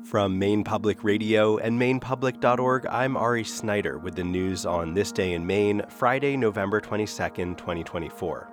From Maine Public Radio and MainePublic.org, I'm Ari Snyder with the news on This Day in Maine, Friday, November 22nd, 2024.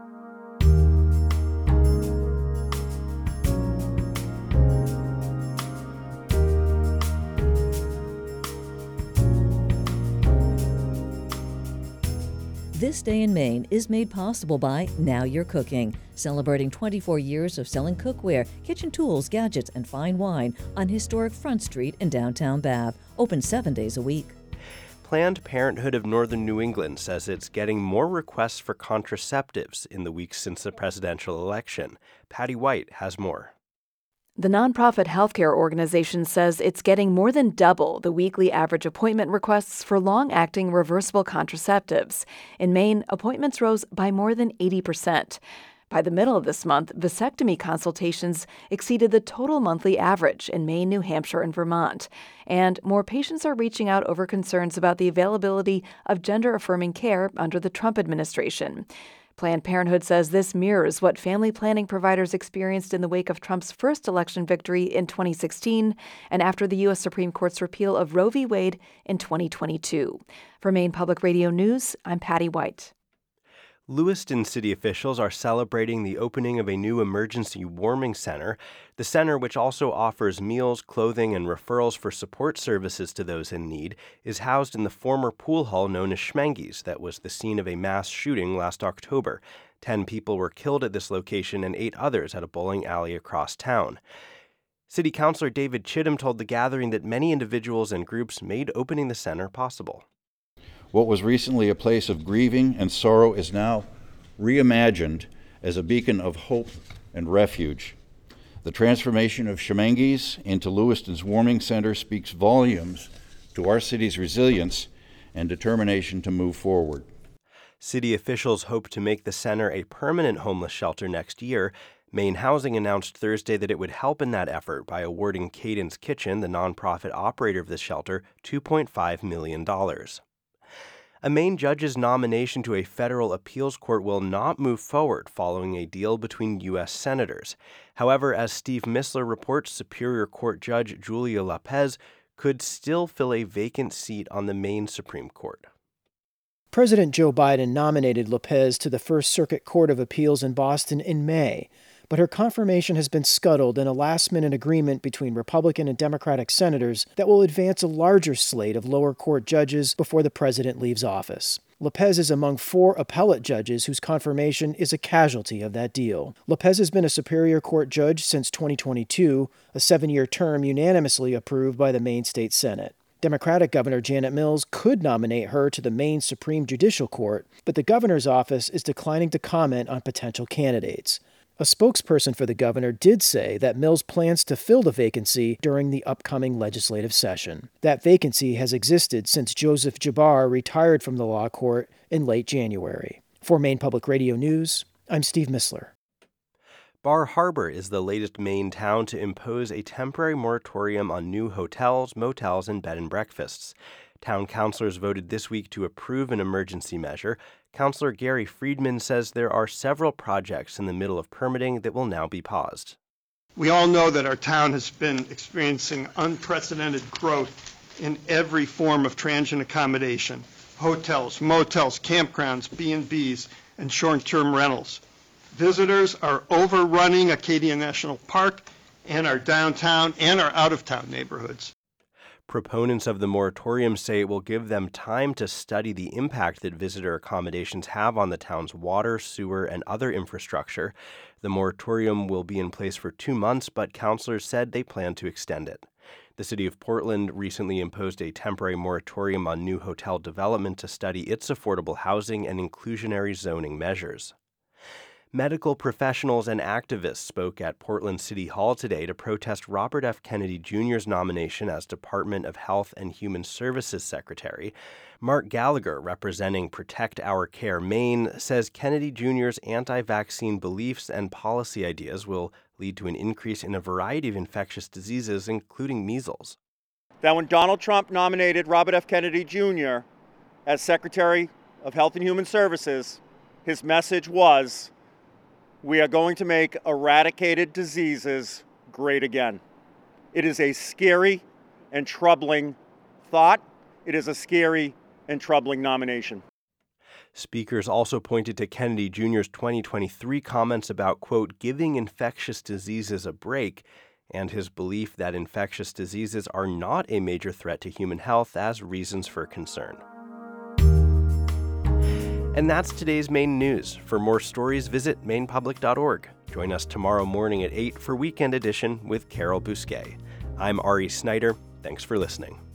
This Day in Maine is made possible by Now You're Cooking, celebrating 24 years of selling cookware, kitchen tools, gadgets, and fine wine on historic Front Street in downtown Bath, open 7 days a week. Planned Parenthood of Northern New England says it's getting more requests for contraceptives in the weeks since the presidential election. Patty White has more. The nonprofit healthcare organization says it's getting more than double the weekly average appointment requests for long-acting reversible contraceptives. In Maine, appointments rose by more than 80%. By the middle of this month, vasectomy consultations exceeded the total monthly average in Maine, New Hampshire, and Vermont. And more patients are reaching out over concerns about the availability of gender-affirming care under the Trump administration. Planned Parenthood says this mirrors what family planning providers experienced in the wake of Trump's first election victory in 2016 and after the U.S. Supreme Court's repeal of Roe v. Wade in 2022. For Maine Public Radio News, I'm Patty White. Lewiston city officials are celebrating the opening of a new emergency warming center. The center, which also offers meals, clothing, and referrals for support services to those in need, is housed in the former pool hall known as Schmenge's that was the scene of a mass shooting last October. 10 people were killed at this location and 8 others at a bowling alley across town. City Councilor David Chittum told the gathering that many individuals and groups made opening the center possible. What was recently a place of grieving and sorrow is now reimagined as a beacon of hope and refuge. The transformation of Schmenge's into Lewiston's warming center speaks volumes to our city's resilience and determination to move forward. City officials hope to make the center a permanent homeless shelter next year. Maine Housing announced Thursday that it would help in that effort by awarding Cadence Kitchen, the nonprofit operator of the shelter, $2.5 million. A Maine judge's nomination to a federal appeals court will not move forward following a deal between U.S. senators. However, as Steve Missler reports, Superior Court Judge Julia Lopez could still fill a vacant seat on the Maine Supreme Court. President Joe Biden nominated Lopez to the First Circuit Court of Appeals in Boston in May, but her confirmation has been scuttled in a last-minute agreement between Republican and Democratic senators that will advance a larger slate of lower court judges before the president leaves office. Lopez is among 4 appellate judges whose confirmation is a casualty of that deal. Lopez has been a Superior Court judge since 2022, a 7-year term unanimously approved by the Maine State Senate. Democratic Governor Janet Mills could nominate her to the Maine Supreme Judicial Court, but the governor's office is declining to comment on potential candidates. A spokesperson for the governor did say that Mills plans to fill the vacancy during the upcoming legislative session. That vacancy has existed since Joseph Jabbar retired from the law court in late January. For Maine Public Radio News, I'm Steve Missler. Bar Harbor is the latest Maine town to impose a temporary moratorium on new hotels, motels, and bed and breakfasts. Town councilors voted this week to approve an emergency measure. Councilor Gary Friedman says there are several projects in the middle of permitting that will now be paused. We all know that our town has been experiencing unprecedented growth in every form of transient accommodation: hotels, motels, campgrounds, B&Bs, and short-term rentals. Visitors are overrunning Acadia National Park and our downtown and our out-of-town neighborhoods. Proponents of the moratorium say it will give them time to study the impact that visitor accommodations have on the town's water, sewer, and other infrastructure. The moratorium will be in place for 2 months, but councilors said they plan to extend it. The city of Portland recently imposed a temporary moratorium on new hotel development to study its affordable housing and inclusionary zoning measures. Medical professionals and activists spoke at Portland City Hall today to protest Robert F. Kennedy Jr.'s nomination as Department of Health and Human Services Secretary. Mark Gallagher, representing Protect Our Care Maine, says Kennedy Jr.'s anti-vaccine beliefs and policy ideas will lead to an increase in a variety of infectious diseases, including measles. That when Donald Trump nominated Robert F. Kennedy Jr. as Secretary of Health and Human Services, his message was, "We are going to make eradicated diseases great again." It is a scary and troubling thought. It is a scary and troubling nomination. Speakers also pointed to Kennedy Jr.'s 2023 comments about, quote, giving infectious diseases a break, and his belief that infectious diseases are not a major threat to human health as reasons for concern. And that's today's Maine news. For more stories, visit mainepublic.org. Join us tomorrow morning at 8 for Weekend Edition with Carol Bousquet. I'm Ari Snyder. Thanks for listening.